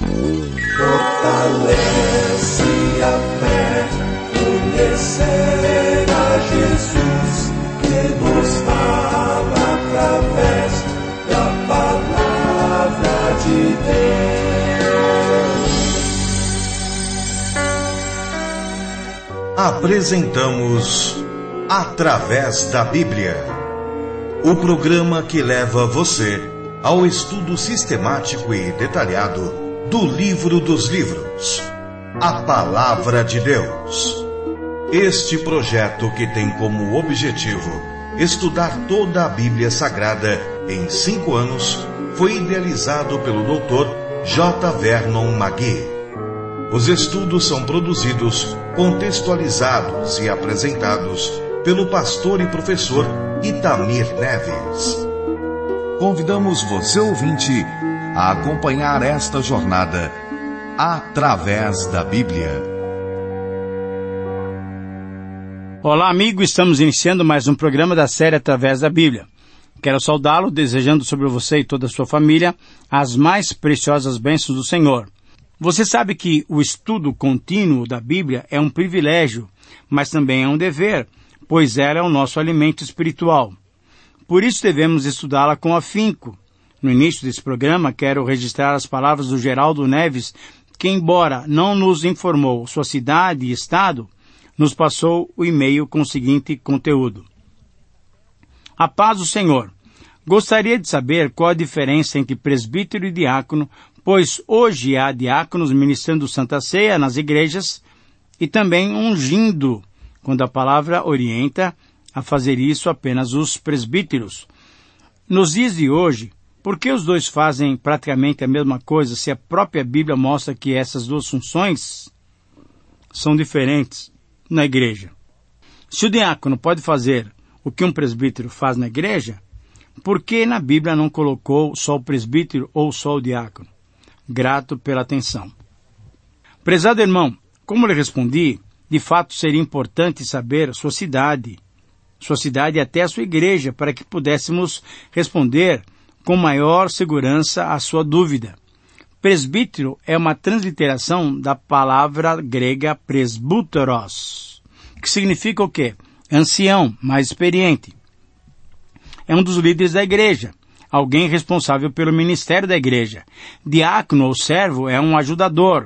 Fortalece a fé, conhecer a Jesus, que nos fala através da palavra de Deus. Apresentamos Através da Bíblia, o programa que leva você ao estudo sistemático e detalhado do livro dos livros, a Palavra de Deus. Este projeto, que tem como objetivo estudar toda a Bíblia Sagrada em 5 anos, foi idealizado pelo Dr. J. Vernon McGee. Os estudos são produzidos, contextualizados e apresentados pelo pastor e professor Itamir Neves. Convidamos você, ouvinte, a acompanhar esta jornada através da Bíblia. Olá, amigo, estamos iniciando mais um programa da série Através da Bíblia. Quero saudá-lo, desejando sobre você e toda a sua família as mais preciosas bênçãos do Senhor. Você sabe que o estudo contínuo da Bíblia é um privilégio, mas também é um dever, pois ela é o nosso alimento espiritual. Por isso devemos estudá-la com afinco. No início desse programa, quero registrar as palavras do Geraldo Neves, que, embora não nos informou sua cidade e estado, nos passou o e-mail com o seguinte conteúdo. A paz do Senhor. Gostaria de saber qual a diferença entre presbítero e diácono, pois hoje há diáconos ministrando Santa Ceia nas igrejas e também ungindo, quando a palavra orienta a fazer isso apenas os presbíteros. Nos dias de hoje, por que os dois fazem praticamente a mesma coisa, se a própria Bíblia mostra que essas duas funções são diferentes na igreja? Se o diácono pode fazer o que um presbítero faz na igreja, por que na Bíblia não colocou só o presbítero ou só o diácono? Grato pela atenção. Prezado irmão, como lhe respondi, de fato seria importante saber sua cidade e até a sua igreja, para que pudéssemos responder com maior segurança a sua dúvida. Presbítero é uma transliteração da palavra grega presbúteros, que significa o quê? Ancião, mais experiente. É um dos líderes da igreja, alguém responsável pelo ministério da igreja. Diácono ou servo é um ajudador.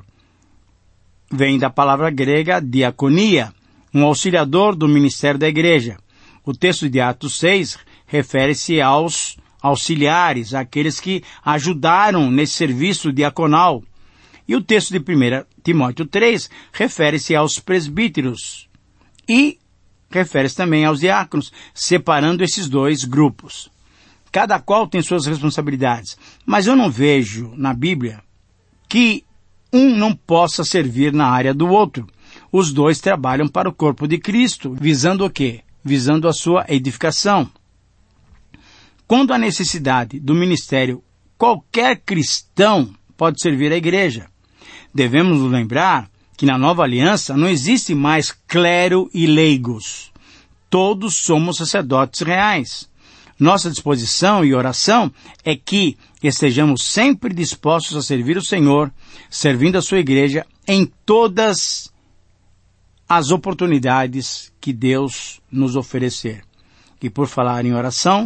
Vem da palavra grega diaconia, um auxiliador do ministério da igreja. O texto de Atos 6 refere-se aos auxiliares, aqueles que ajudaram nesse serviço diaconal. E o texto de 1 Timóteo 3 refere-se aos presbíteros e refere-se também aos diáconos, separando esses dois grupos. Cada qual tem suas responsabilidades, mas eu não vejo na Bíblia que um não possa servir na área do outro. Os dois trabalham para o corpo de Cristo, visando o quê? Visando a sua edificação. Quando há necessidade do ministério, qualquer cristão pode servir a igreja. Devemos nos lembrar que na nova aliança não existe mais clero e leigos. Todos somos sacerdotes reais. Nossa disposição e oração é que estejamos sempre dispostos a servir o Senhor, servindo a sua igreja em todas as oportunidades que Deus nos oferecer. E por falar em oração,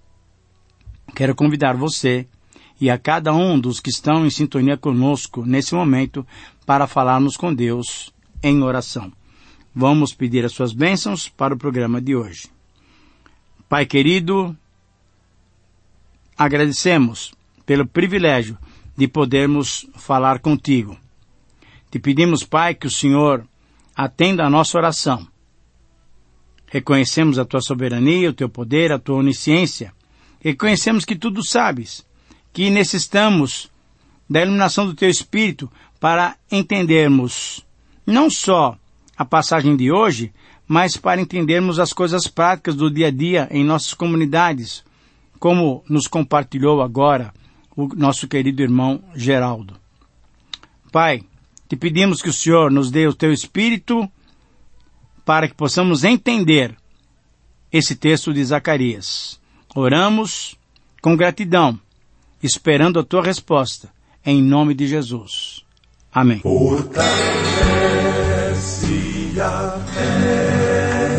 quero convidar você e a cada um dos que estão em sintonia conosco nesse momento para falarmos com Deus em oração. Vamos pedir as suas bênçãos para o programa de hoje. Pai querido, agradecemos pelo privilégio de podermos falar contigo. Te pedimos, Pai, que o Senhor atenda a nossa oração. Reconhecemos a tua soberania, o teu poder, a tua onisciência. Reconhecemos que tudo sabes, que necessitamos da iluminação do teu Espírito para entendermos não só a passagem de hoje, mas para entendermos as coisas práticas do dia a dia em nossas comunidades, como nos compartilhou agora o nosso querido irmão Geraldo. Pai, te pedimos que o Senhor nos dê o teu Espírito para que possamos entender esse texto de Zacarias. Oramos com gratidão, esperando a tua resposta. em nome de Jesus. Amém. Fortalece a fé,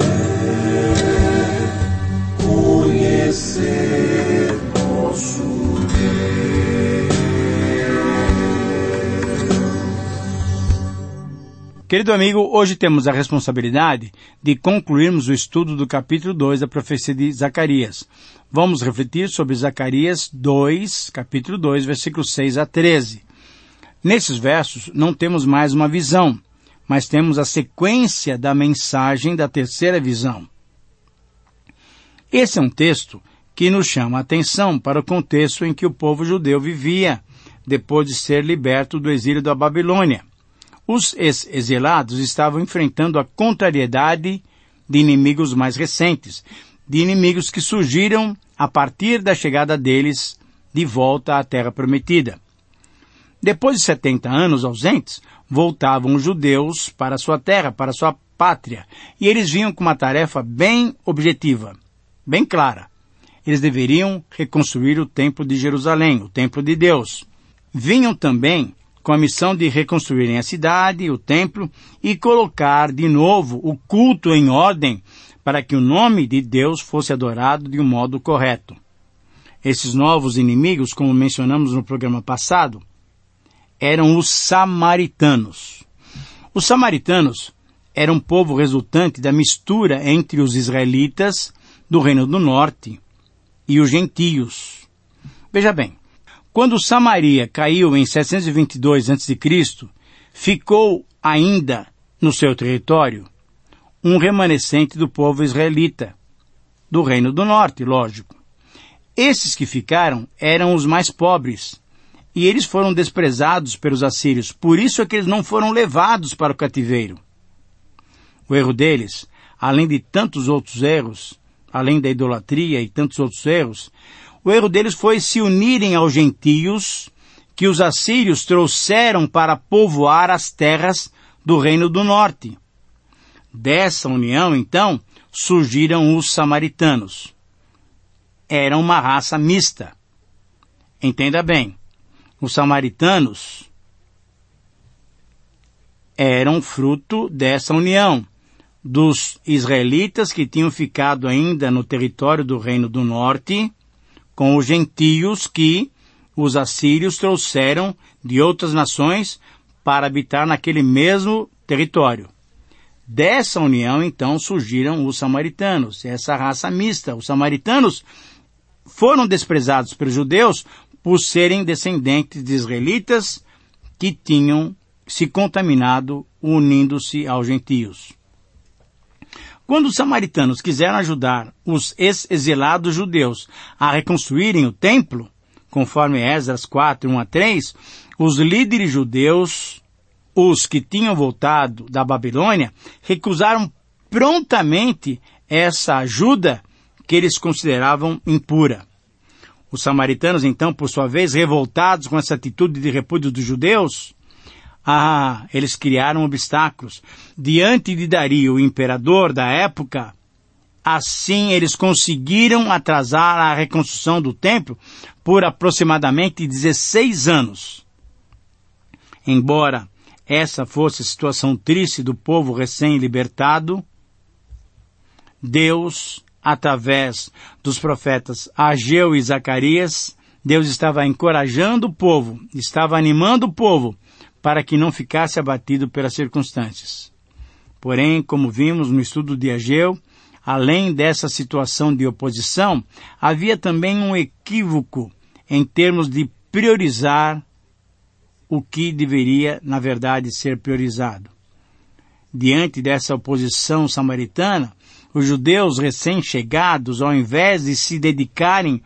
conhecer nosso Deus. Querido amigo, hoje temos a responsabilidade de concluirmos o estudo do capítulo 2 da profecia de Zacarias. Vamos refletir sobre Zacarias 2, capítulo 2, versículos 6 a 13. Nesses versos não temos mais uma visão, mas temos a sequência da mensagem da terceira visão. Esse é um texto que nos chama a atenção para o contexto em que o povo judeu vivia depois de ser liberto do exílio da Babilônia. Os exilados estavam enfrentando a contrariedade de inimigos mais recentes, de inimigos que surgiram a partir da chegada deles de volta à Terra Prometida. Depois de 70 anos ausentes, voltavam os judeus para sua terra, para sua pátria, e eles vinham com uma tarefa bem objetiva, bem clara. Eles deveriam reconstruir o Templo de Jerusalém, o Templo de Deus. Vinham também com a missão de reconstruírem a cidade, o templo, e colocar de novo o culto em ordem para que o nome de Deus fosse adorado de um modo correto. Esses novos inimigos, como mencionamos no programa passado, eram os samaritanos. Os samaritanos eram um povo resultante da mistura entre os israelitas do Reino do Norte e os gentios. Veja bem, quando Samaria caiu em 722 a.C., ficou ainda no seu território um remanescente do povo israelita, do Reino do Norte, lógico. Esses que ficaram eram os mais pobres, e eles foram desprezados pelos assírios, por isso é que eles não foram levados para o cativeiro. O erro deles, além de tantos outros erros, além da idolatria e tantos outros erros, o erro deles foi se unirem aos gentios que os assírios trouxeram para povoar as terras do Reino do Norte. Dessa união, então, surgiram os samaritanos. Era uma raça mista. Entenda bem. Os samaritanos eram fruto dessa união dos israelitas que tinham ficado ainda no território do Reino do Norte com os gentios que os assírios trouxeram de outras nações para habitar naquele mesmo território. Dessa união, então, surgiram os samaritanos, essa raça mista. Os samaritanos foram desprezados pelos judeus por serem descendentes de israelitas que tinham se contaminado unindo-se aos gentios. Quando os samaritanos quiseram ajudar os ex-exilados judeus a reconstruírem o templo, conforme Esdras 4, 1 a 3, os líderes judeus, os que tinham voltado da Babilônia, recusaram prontamente essa ajuda que eles consideravam impura. Os samaritanos, então, por sua vez, revoltados com essa atitude de repúdio dos judeus, eles criaram obstáculos. Diante de Dario, o imperador da época, assim eles conseguiram atrasar a reconstrução do templo por aproximadamente 16 anos. Embora essa fosse a situação triste do povo recém-libertado, Deus, através dos profetas Ageu e Zacarias, Deus estava encorajando o povo, estava animando o povo para que não ficasse abatido pelas circunstâncias. Porém, como vimos no estudo de Ageu, além dessa situação de oposição, havia também um equívoco em termos de priorizar o que deveria, na verdade, ser priorizado. Diante dessa oposição samaritana, os judeus recém-chegados, ao invés de se dedicarem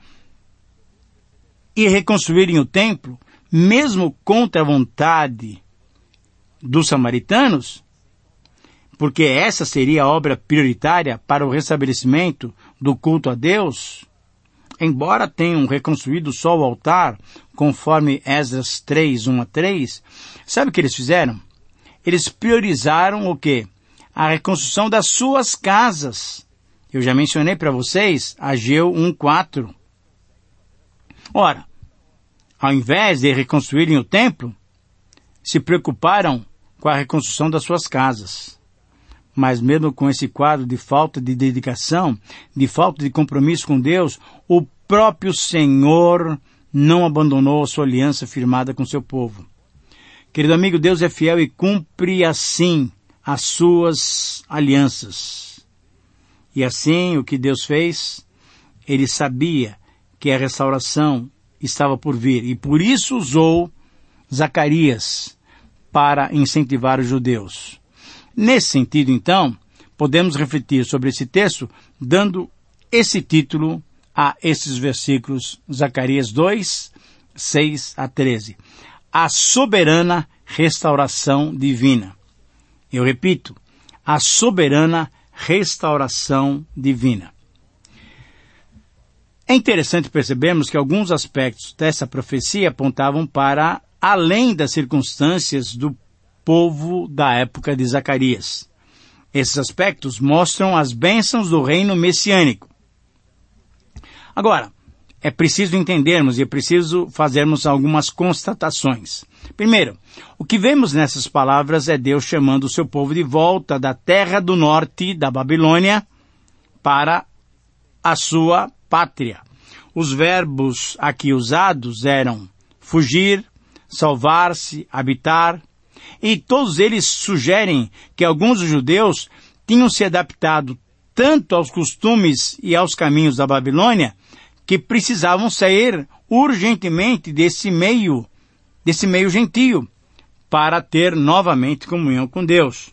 e reconstruírem o templo, mesmo contra a vontade dos samaritanos, porque essa seria a obra prioritária para o restabelecimento do culto a Deus, embora tenham reconstruído só o altar, conforme Esdras 3, 1 a 3, sabe o que eles fizeram? Eles priorizaram o quê? A reconstrução das suas casas. Eu já mencionei para vocês Ageu 1:4. Ora, ao invés de reconstruírem o templo, se preocuparam com a reconstrução das suas casas. Mas mesmo com esse quadro de falta de dedicação, de falta de compromisso com Deus, o próprio Senhor não abandonou a sua aliança firmada com seu povo. Querido amigo, Deus é fiel e cumpre assim as suas alianças. E assim, o que Deus fez, Ele sabia que a restauração estava por vir, e por isso usou Zacarias para incentivar os judeus. Nesse sentido, então, podemos refletir sobre esse texto, dando esse título a esses versículos, Zacarias 2, 6 a 13. A soberana restauração divina. Eu repito, a soberana restauração divina. É interessante percebermos que alguns aspectos dessa profecia apontavam para além das circunstâncias do povo da época de Zacarias. Esses aspectos mostram as bênçãos do reino messiânico. Agora, é preciso entendermos e é preciso fazermos algumas constatações. Primeiro, o que vemos nessas palavras é Deus chamando o seu povo de volta da terra do norte da Babilônia para a sua pátria. Os verbos aqui usados eram fugir, salvar-se, habitar, e todos eles sugerem que alguns judeus tinham se adaptado tanto aos costumes e aos caminhos da Babilônia que precisavam sair urgentemente desse meio gentio para ter novamente comunhão com Deus.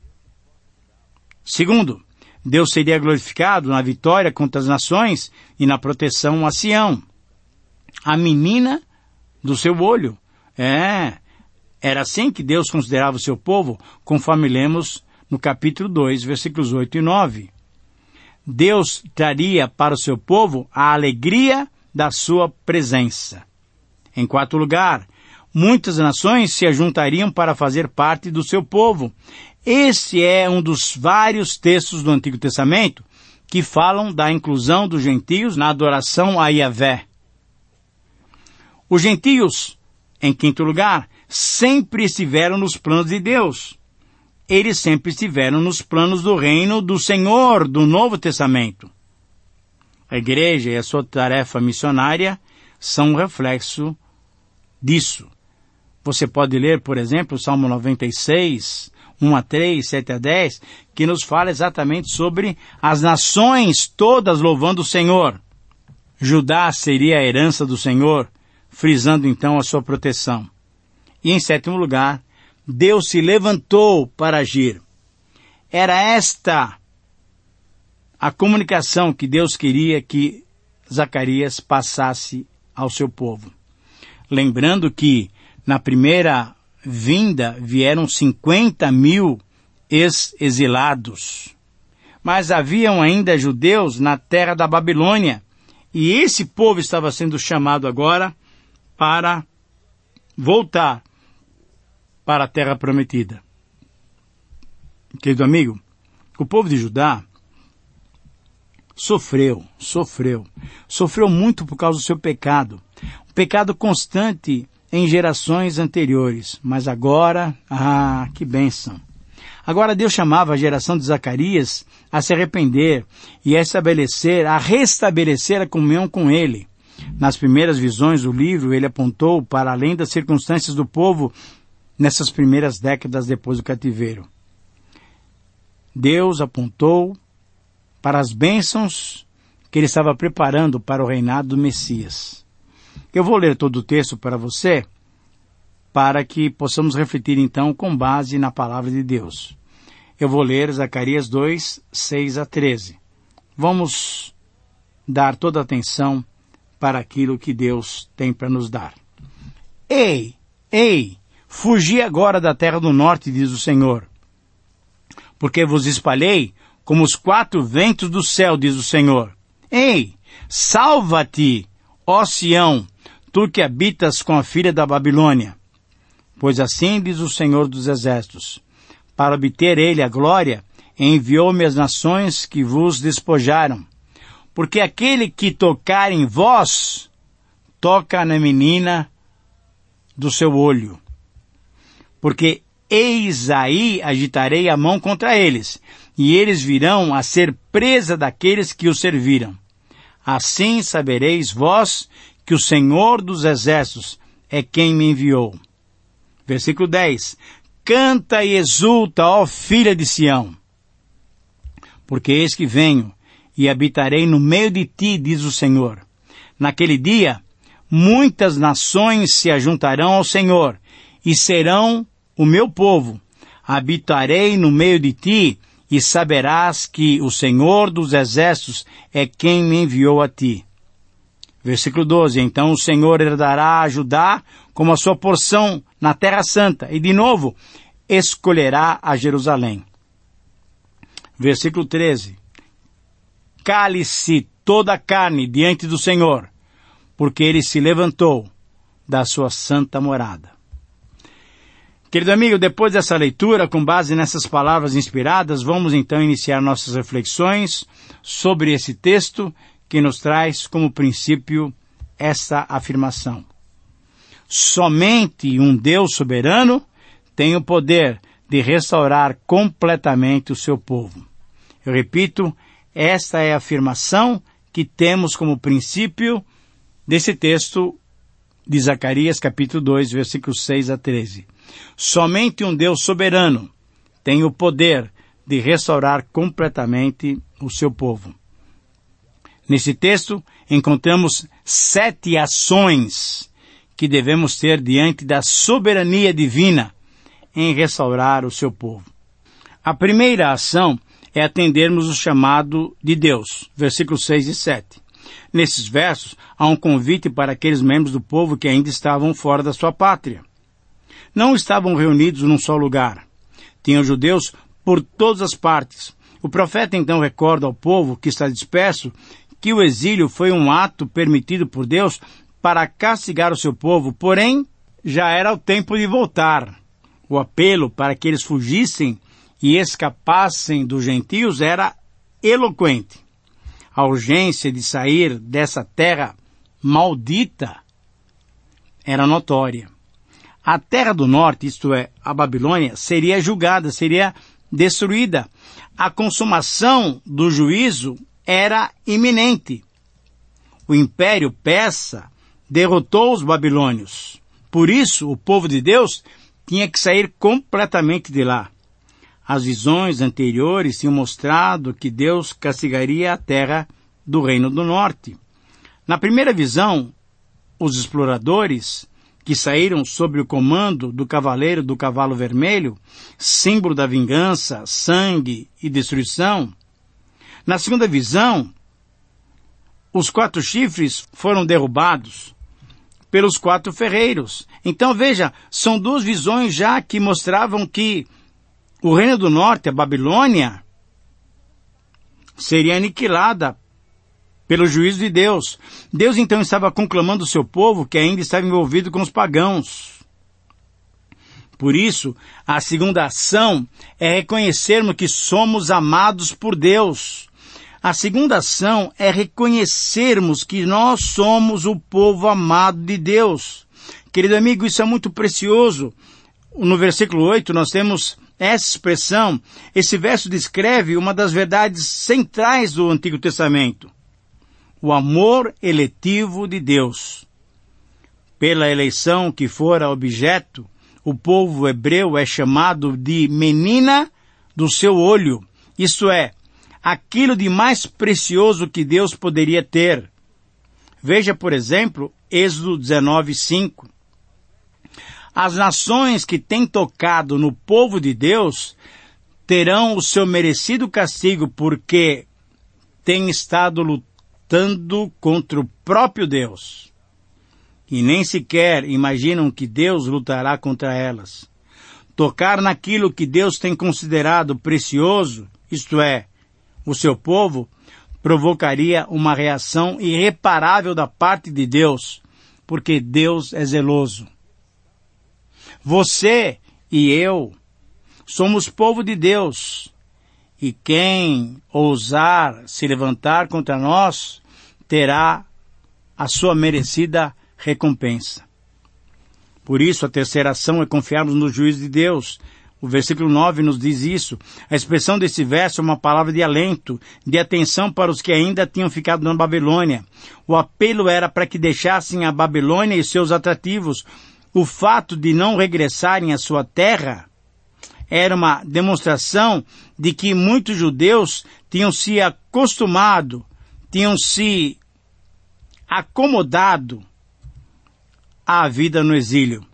Segundo, Deus seria glorificado na vitória contra as nações e na proteção a Sião, a menina do seu olho. Era assim que Deus considerava o seu povo, conforme lemos no capítulo 2, versículos 8 e 9. Deus traria para o seu povo a alegria da sua presença. Em quarto lugar, muitas nações se ajuntariam para fazer parte do seu povo. Esse é um dos vários textos do Antigo Testamento que falam da inclusão dos gentios na adoração a Yahvé. Os gentios, em quinto lugar, sempre estiveram nos planos de Deus. Eles sempre estiveram nos planos do reino do Senhor, do Novo Testamento. A igreja e a sua tarefa missionária são um reflexo disso. Você pode ler, por exemplo, o Salmo 96, 1 a 3, 7 a 10, que nos fala exatamente sobre as nações todas louvando o Senhor. Judá seria a herança do Senhor, frisando então a sua proteção. E em sétimo lugar, Deus se levantou para agir. Era esta a comunicação que Deus queria que Zacarias passasse ao seu povo. Lembrando que na primeira vinda vieram 50.000 ex-exilados. Mas haviam ainda judeus na terra da Babilônia. E esse povo estava sendo chamado agora para voltar para a terra prometida. Querido amigo, o povo de Judá sofreu muito por causa do seu pecado. Um pecado constante em gerações anteriores. Mas agora, que bênção! Agora Deus chamava a geração de Zacarias a se arrepender e a restabelecer a comunhão com Ele. Nas primeiras visões do livro, ele apontou para além das circunstâncias do povo nessas primeiras décadas depois do cativeiro. Deus apontou para as bênçãos que ele estava preparando para o reinado do Messias. Eu vou ler todo o texto para você, para que possamos refletir então com base na palavra de Deus. Eu vou ler Zacarias 2, 6 a 13. Vamos dar toda a atenção para aquilo que Deus tem para nos dar. Ei! Fugi agora da terra do norte, diz o Senhor, porque vos espalhei como os 4 ventos do céu, diz o Senhor. Ei, salva-te, ó Sião, tu que habitas com a filha da Babilônia. Pois assim diz o Senhor dos Exércitos, para obter ele a glória, enviou-me as nações que vos despojaram. Porque aquele que tocar em vós, toca na menina do seu olho. Porque eis aí agitarei a mão contra eles, e eles virão a ser presa daqueles que os serviram. Assim sabereis vós que o Senhor dos Exércitos é quem me enviou. Versículo 10. Canta e exulta, ó filha de Sião, porque eis que venho e habitarei no meio de ti, diz o Senhor. Naquele dia, muitas nações se ajuntarão ao Senhor e serão o meu povo. Habitarei no meio de ti e saberás que o Senhor dos Exércitos é quem me enviou a ti. Versículo 12. Então o Senhor herdará a Judá como a sua porção na Terra Santa, e de novo escolherá a Jerusalém. Versículo 13. Cale-se toda a carne diante do Senhor, porque ele se levantou da sua santa morada. Querido amigo, depois dessa leitura, com base nessas palavras inspiradas, vamos então iniciar nossas reflexões sobre esse texto que nos traz como princípio essa afirmação. Somente um Deus soberano tem o poder de restaurar completamente o seu povo. Eu repito, esta é a afirmação que temos como princípio desse texto de Zacarias, capítulo 2, versículos 6 a 13. Somente um Deus soberano tem o poder de restaurar completamente o seu povo. Nesse texto, encontramos 7 ações que devemos ter diante da soberania divina em restaurar o seu povo. A primeira ação é atendermos o chamado de Deus, versículos 6 e 7. Nesses versos, há um convite para aqueles membros do povo que ainda estavam fora da sua pátria. Não estavam reunidos num só lugar. Tinham judeus por todas as partes. O profeta então recorda ao povo que está disperso que o exílio foi um ato permitido por Deus para castigar o seu povo, porém, já era o tempo de voltar. O apelo para que eles fugissem e escapassem dos gentios era eloquente. A urgência de sair dessa terra maldita era notória. A terra do norte, isto é, a Babilônia, seria julgada, seria destruída. A consumação do juízo era iminente. O império persa derrotou os babilônios. Por isso, o povo de Deus tinha que sair completamente de lá. As visões anteriores tinham mostrado que Deus castigaria a terra do Reino do Norte. Na primeira visão, os exploradores, que saíram sob o comando do cavaleiro do cavalo vermelho, símbolo da vingança, sangue e destruição. Na segunda visão, os 4 chifres foram derrubados pelos 4 ferreiros. Então veja, são 2 visões já que mostravam que o Reino do Norte, a Babilônia, seria aniquilada pelo juízo de Deus. Deus então estava conclamando o seu povo que ainda estava envolvido com os pagãos. Por isso, a segunda ação é reconhecermos que somos amados por Deus. A segunda ação é reconhecermos que nós somos o povo amado de Deus. Querido amigo, isso é muito precioso. No versículo 8 nós temos essa expressão. Esse verso descreve uma das verdades centrais do Antigo Testamento. O amor eletivo de Deus. Pela eleição que fora objeto, o povo hebreu é chamado de menina do seu olho. Isto é, aquilo de mais precioso que Deus poderia ter. Veja, por exemplo, Êxodo 19:5. As nações que têm tocado no povo de Deus terão o seu merecido castigo porque têm estado lutando contra o próprio Deus. E nem sequer imaginam que Deus lutará contra elas. Tocar naquilo que Deus tem considerado precioso, isto é, o seu povo, provocaria uma reação irreparável da parte de Deus, porque Deus é zeloso. Você e eu somos povo de Deus, e quem ousar se levantar contra nós terá a sua merecida recompensa. Por isso, a terceira ação é confiarmos no juízo de Deus. O versículo 9 nos diz isso. A expressão desse verso é uma palavra de alento, de atenção para os que ainda tinham ficado na Babilônia. O apelo era para que deixassem a Babilônia e seus atrativos. O fato de não regressarem à sua terra era uma demonstração de que muitos judeus tinham se acostumado, tinham se acomodado à vida no exílio.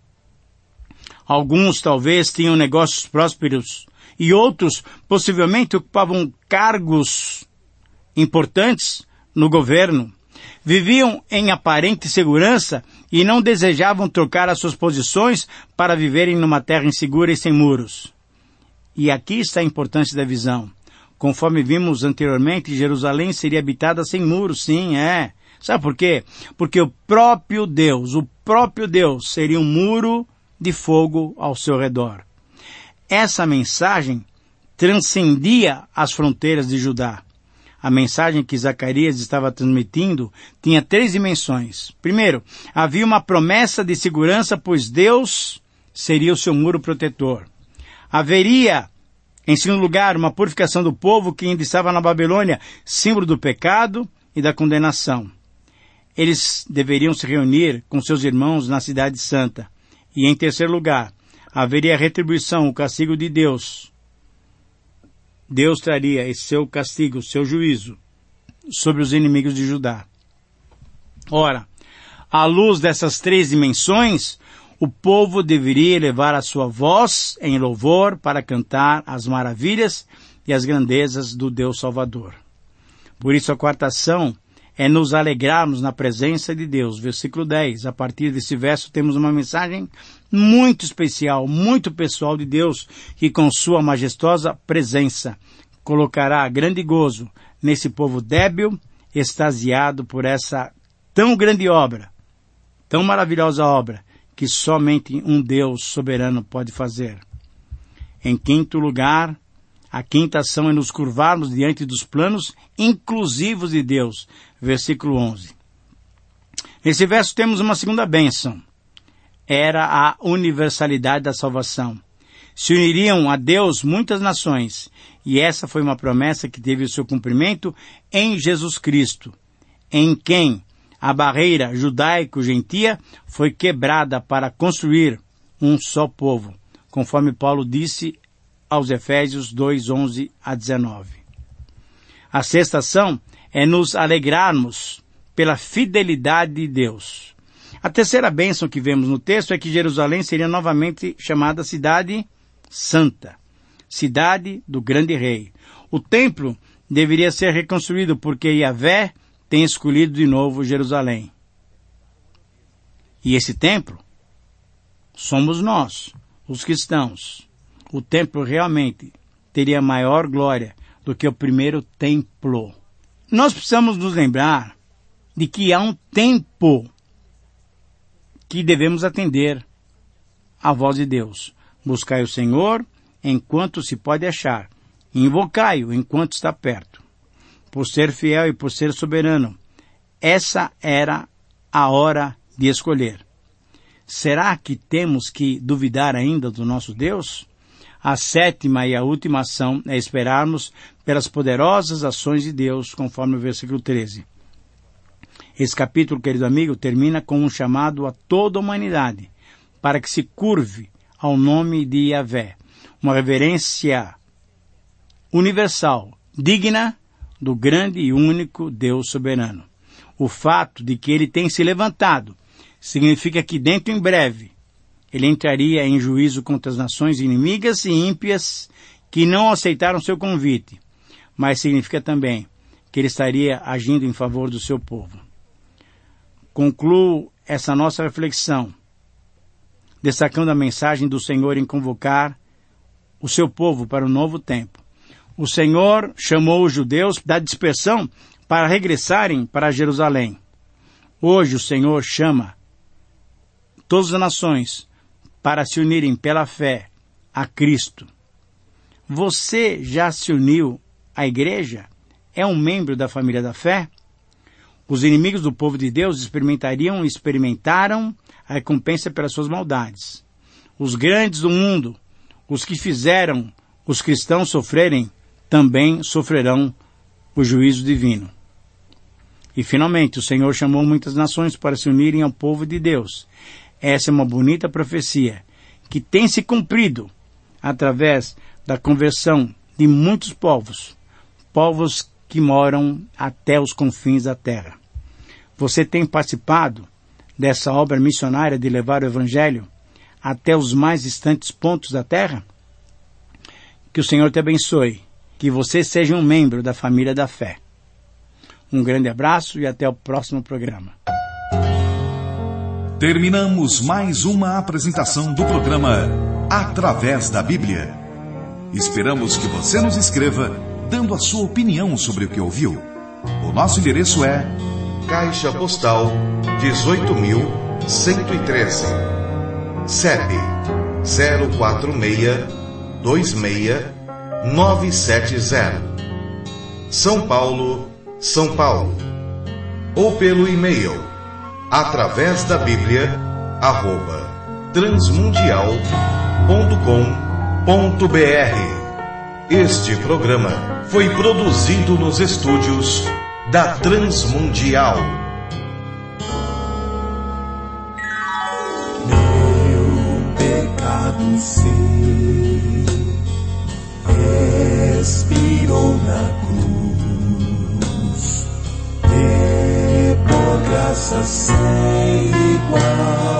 Alguns talvez tinham negócios prósperos e outros possivelmente ocupavam cargos importantes no governo. Viviam em aparente segurança e não desejavam trocar as suas posições para viverem numa terra insegura e sem muros. E aqui está a importância da visão. Conforme vimos anteriormente, Jerusalém seria habitada sem muros, sim, é. Sabe por quê? Porque o próprio Deus seria um muro de fogo ao seu redor. Essa mensagem transcendia as fronteiras de Judá. A mensagem que Zacarias estava transmitindo tinha 3 dimensões. Primeiro, havia uma promessa de segurança, pois Deus seria o seu muro protetor. Haveria, em segundo lugar, uma purificação do povo que ainda estava na Babilônia, símbolo do pecado e da condenação. Eles deveriam se reunir com seus irmãos na cidade santa. E em terceiro lugar, haveria a retribuição, o castigo de Deus. Deus traria esse seu castigo, seu juízo, sobre os inimigos de Judá. Ora, à luz dessas 3 dimensões, o povo deveria elevar a sua voz em louvor para cantar as maravilhas e as grandezas do Deus Salvador. Por isso a quarta ação é nos alegrarmos na presença de Deus. Versículo 10. A partir desse verso temos uma mensagem muito especial, muito pessoal de Deus, que com sua majestosa presença colocará grande gozo nesse povo débil, extasiado por essa tão grande obra, tão maravilhosa obra, que somente um Deus soberano pode fazer. Em quinto lugar, a quinta ação é nos curvarmos diante dos planos inclusivos de Deus. Versículo 11. Nesse verso temos uma segunda bênção. Era a universalidade da salvação. Se uniriam a Deus muitas nações, e essa foi uma promessa que teve o seu cumprimento em Jesus Cristo, em quem a barreira judaico-gentia foi quebrada para construir um só povo, conforme Paulo disse aos Efésios 2, 11 a 19. A sexta ação é nos alegrarmos pela fidelidade de Deus. A terceira bênção que vemos no texto é que Jerusalém seria novamente chamada Cidade Santa, cidade do grande rei. O templo deveria ser reconstruído porque Yahvé tem escolhido de novo Jerusalém. E esse templo somos nós, os cristãos. O templo realmente teria maior glória do que o primeiro templo. Nós precisamos nos lembrar de que há um tempo que devemos atender à voz de Deus. Buscai o Senhor enquanto se pode achar, invocai-o enquanto está perto. Por ser fiel e por ser soberano, essa era a hora de escolher. Será que temos que duvidar ainda do nosso Deus? A sétima e a última ação é esperarmos pelas poderosas ações de Deus, conforme o versículo 13. Esse capítulo, querido amigo, termina com um chamado a toda a humanidade para que se curve ao nome de Yahvé, uma reverência universal, digna do grande e único Deus soberano. O fato de que ele tem se levantado significa que dentro em breve ele entraria em juízo contra as nações inimigas e ímpias que não aceitaram seu convite, mas significa também que ele estaria agindo em favor do seu povo. Concluo essa nossa reflexão destacando a mensagem do Senhor em convocar o seu povo para um novo tempo. O Senhor chamou os judeus da dispersão para regressarem para Jerusalém. Hoje o Senhor chama todas as nações para se unirem pela fé a Cristo. Você já se uniu à igreja? É um membro da família da fé? Os inimigos do povo de Deus experimentaram a recompensa pelas suas maldades. Os grandes do mundo, os que fizeram os cristãos sofrerem, também sofrerão o juízo divino. E finalmente, o Senhor chamou muitas nações para se unirem ao povo de Deus. Essa é uma bonita profecia que tem se cumprido através da conversão de muitos povos, povos que moram até os confins da terra. Você tem participado dessa obra missionária de levar o Evangelho até os mais distantes pontos da terra? Que o Senhor te abençoe, que você seja um membro da família da fé. Um grande abraço e até o próximo programa. Terminamos mais uma apresentação do programa Através da Bíblia. Esperamos que você nos escreva dando a sua opinião sobre o que ouviu. O nosso endereço é Caixa Postal 18.113, CEP 04626-970, São Paulo, São Paulo. Ou pelo e-mail através da Bíblia @transmundial.com.br. Este programa foi produzido nos estúdios da Transmundial. Meu pecado sei, expirou na cruz, e por graça sem igual.